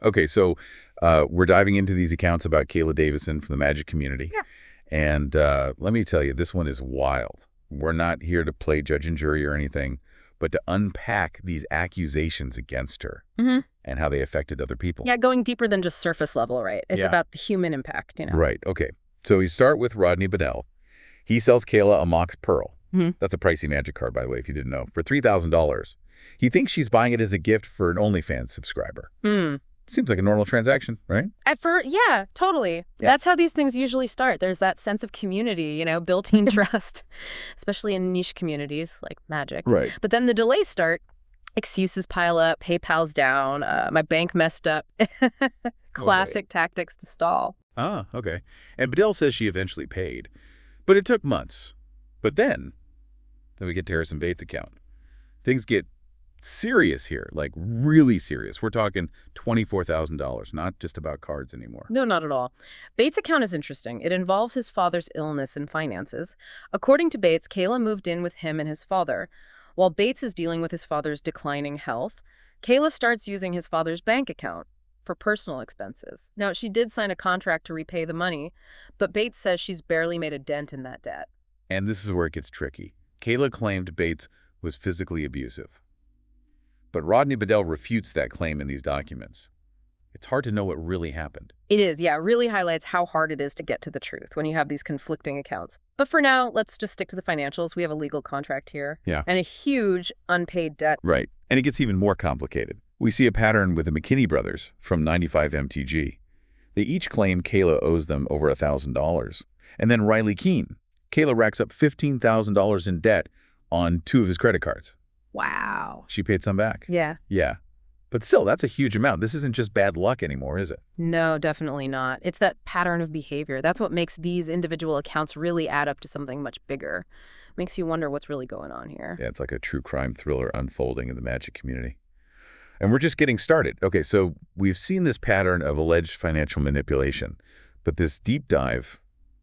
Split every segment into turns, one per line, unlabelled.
Okay, so we're diving into these accounts about Kayla Davison from the Magic community.
Yeah.
And let me tell you, this one is wild. We're not here to play judge and jury or anything, but to unpack these accusations against her and how they affected other people.
Yeah, going deeper than just surface level, right? It's about the human impact,
Right, okay. So we start with Rodney Bedell. He sells Kayla a Mox Pearl. That's a pricey Magic card, by the way, if you didn't know, for $3,000. He thinks she's buying it as a gift for an OnlyFans subscriber. Seems like a normal transaction, right?
At first, yeah, totally.
Yeah.
That's how these things usually start. There's that sense of community, built-in trust, especially in niche communities like Magic.
Right.
But then the delays start. Excuses pile up, PayPal's down, my bank messed up. Classic tactics to stall.
Ah, okay. And Bedell says she eventually paid, but it took months. But then we get to Harrison Bates' account. Things get serious here, like really serious. We're talking $24,000, not just about cards anymore.
No, not at all. Bates' account is interesting. It involves his father's illness and finances. According to Bates, Kayla moved in with him and his father. While Bates is dealing with his father's declining health, Kayla starts using his father's bank account for personal expenses. Now, she did sign a contract to repay the money, but Bates says she's barely made a dent in that debt.
And this is where it gets tricky. Kayla claimed Bates was physically abusive. But Rodney Bedell refutes that claim in these documents. It's hard to know what really happened.
It is, yeah. It really highlights how hard it is to get to the truth when you have these conflicting accounts. But for now, let's just stick to the financials. We have a legal contract here.
Yeah.
And a huge unpaid debt.
Right. And it gets even more complicated. We see a pattern with the McKinney brothers from 95 MTG. They each claim Kayla owes them over $1,000. And then Riley Keene. Kayla racks up $15,000 in debt on 2 of his credit cards.
Wow.
She paid some back.
Yeah.
Yeah. But still, that's a huge amount. This isn't just bad luck anymore, is it?
No, definitely not. It's that pattern of behavior. That's what makes these individual accounts really add up to something much bigger. Makes you wonder what's really going on here.
Yeah, it's like a true crime thriller unfolding in the Magic community. And we're just getting started. Okay, so we've seen this pattern of alleged financial manipulation, but this deep dive,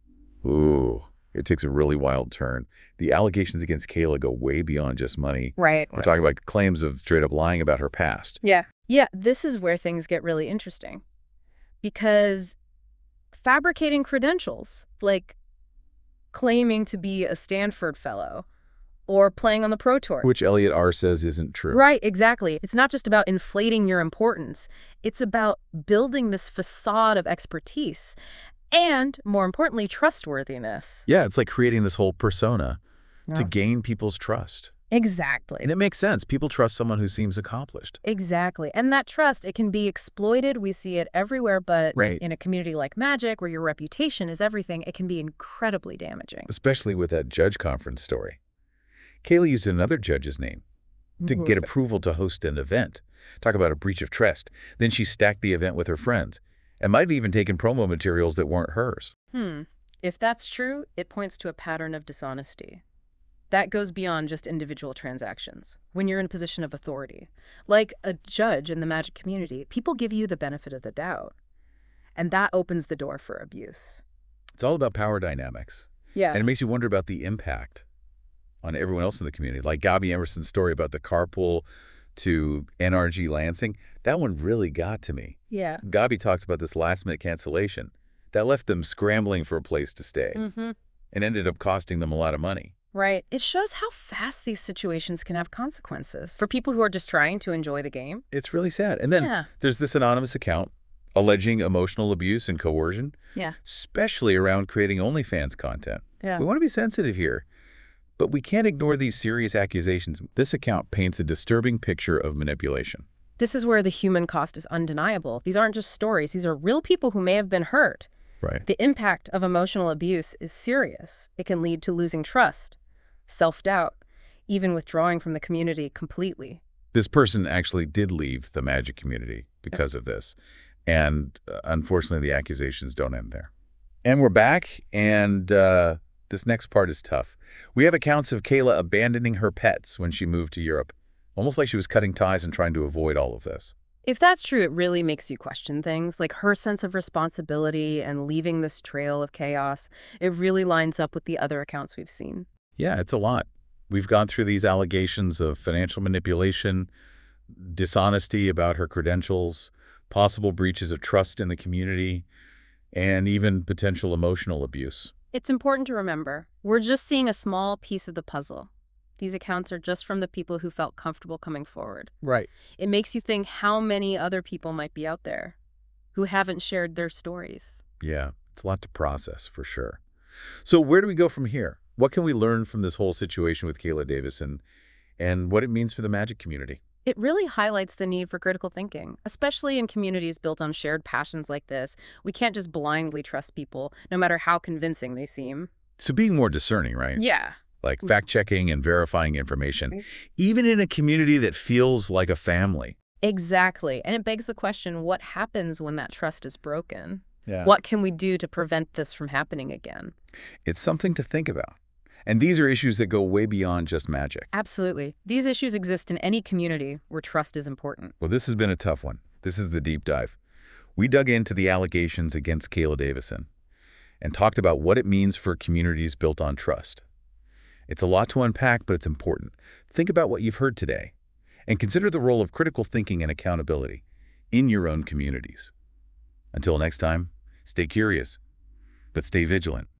ooh, it takes a really wild turn. The allegations against Kayla go way beyond just money.
Right.
We're talking about claims of straight up lying about her past.
Yeah. Yeah, this is where things get really interesting. Because fabricating credentials, like claiming to be a Stanford fellow or playing on the Pro Tour.
Which Elliot R. says isn't true.
Right, exactly. It's not just about inflating your importance. It's about building this facade of expertise and, more importantly, trustworthiness.
Yeah, it's like creating this whole persona to gain people's trust.
Exactly.
And it makes sense. People trust someone who seems accomplished.
Exactly. And that trust, it can be exploited. We see it everywhere, but
Right.
in a community like Magic, where your reputation is everything, it can be incredibly damaging.
Especially with that judge conference story. Kayla used another judge's name to get approval to host an event. Talk about a breach of trust. Then she stacked the event with her friends and might have even taken promo materials that weren't hers.
If that's true, it points to a pattern of dishonesty. That goes beyond just individual transactions. When you're in a position of authority, like a judge in the Magic community, people give you the benefit of the doubt. And that opens the door for abuse.
It's all about power dynamics.
Yeah.
And it makes you wonder about the impact on everyone else in the community. Like Gabby Emerson's story about the carpool to NRG Lansing. That one really got to me.
Yeah.
Gabby talks about this last-minute cancellation that left them scrambling for a place to stay and ended up costing them a lot of money.
Right. It shows how fast these situations can have consequences for people who are just trying to enjoy the game.
It's really sad. And then there's this anonymous account alleging emotional abuse and coercion, especially around creating OnlyFans content.
Yeah.
We want to be sensitive here, but we can't ignore these serious accusations. This account paints a disturbing picture of manipulation.
This is where the human cost is undeniable. These aren't just stories. These are real people who may have been hurt.
Right.
The impact of emotional abuse is serious. It can lead to losing trust, self-doubt, even withdrawing from the community completely.
This person actually did leave the Magic community because of this. And unfortunately, the accusations don't end there. And we're back, and this next part is tough. We have accounts of Kayla abandoning her pets when she moved to Europe, almost like she was cutting ties and trying to avoid all of this.
If that's true, it really makes you question things, like her sense of responsibility and leaving this trail of chaos. It really lines up with the other accounts we've seen.
Yeah, it's a lot. We've gone through these allegations of financial manipulation, dishonesty about her credentials, possible breaches of trust in the community, and even potential emotional abuse.
It's important to remember, we're just seeing a small piece of the puzzle. These accounts are just from the people who felt comfortable coming forward.
Right.
It makes you think how many other people might be out there who haven't shared their stories.
Yeah, it's a lot to process, for sure. So where do we go from here? What can we learn from this whole situation with Kayla Davison and what it means for the magic community?
It really highlights the need for critical thinking, especially in communities built on shared passions like this. We can't just blindly trust people, no matter how convincing they seem.
So being more discerning, right?
Yeah.
Like fact-checking and verifying information, even in a community that feels like a family.
Exactly. And it begs the question, what happens when that trust is broken?
Yeah.
What can we do to prevent this from happening again?
It's something to think about. And these are issues that go way beyond just magic.
Absolutely. These issues exist in any community where trust is important.
Well, this has been a tough one. This is the deep dive. We dug into the allegations against Kayla Davison and talked about what it means for communities built on trust. It's a lot to unpack, but it's important. Think about what you've heard today and consider the role of critical thinking and accountability in your own communities. Until next time, stay curious, but stay vigilant.